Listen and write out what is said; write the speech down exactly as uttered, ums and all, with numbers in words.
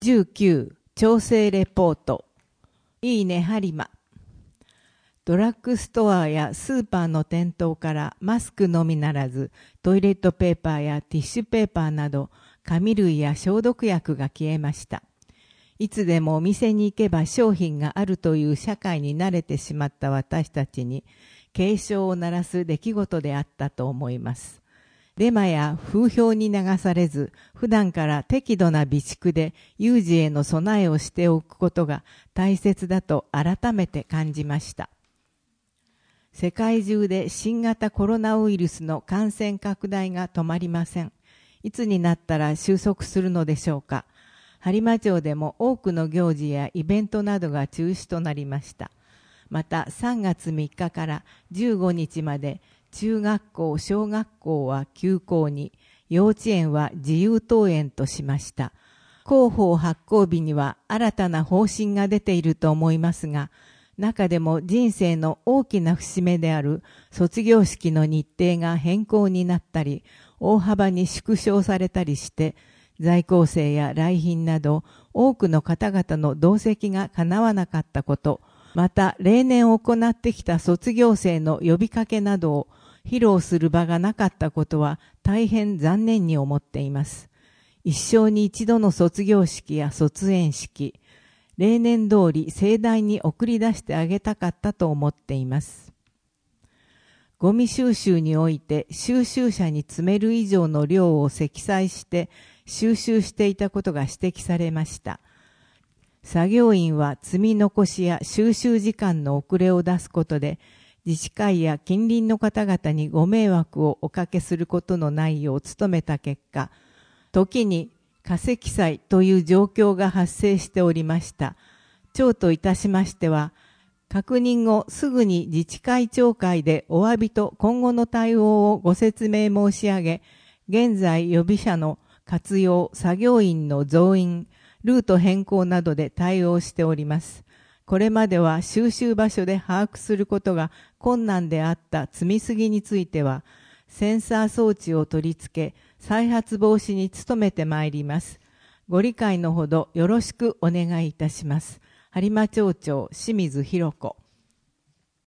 じゅうきゅう調整レポート。いいね播磨。ドラッグストアやスーパーの店頭からマスクのみならずトイレットペーパーやティッシュペーパーなど紙類や消毒薬が消えました。いつでもお店に行けば商品があるという社会に慣れてしまった私たちに警鐘を鳴らす出来事であったと思います。デマや風評に流されず、普段から適度な備蓄で有事への備えをしておくことが大切だと改めて感じました。世界中で新型コロナウイルスの感染拡大が止まりません。いつになったら収束するのでしょうか。播磨町でも多くの行事やイベントなどが中止となりました。またさんがつみっかからじゅうごにちまで中学校、小学校は休校に、幼稚園は自由登園としました。広報発行日には新たな方針が出ていると思いますが、中でも人生の大きな節目である卒業式の日程が変更になったり、大幅に縮小されたりして、在校生や来賓など多くの方々の同席が叶わなかったこと、また例年行ってきた卒業生の呼びかけなどを披露する場がなかったことは大変残念に思っています。一生に一度の卒業式や卒園式、例年通り盛大に送り出してあげたかったと思っています。ゴミ収集において収集車に積める以上の量を積載して収集していたことが指摘されました。作業員は積み残しや収集時間の遅れを出すことで自治会や近隣の方々にご迷惑をおかけすることのないよう努めた結果、時に過積載という状況が発生しておりました。町といたしましては、確認後すぐに自治会長会でお詫びと今後の対応をご説明申し上げ、現在予備者の活用、作業員の増員、ルート変更などで対応しております。これまでは収集場所で把握することが困難であった積みすぎについては、センサー装置を取り付け、再発防止に努めてまいります。ご理解のほどよろしくお願いいたします。播磨町長清水弘子。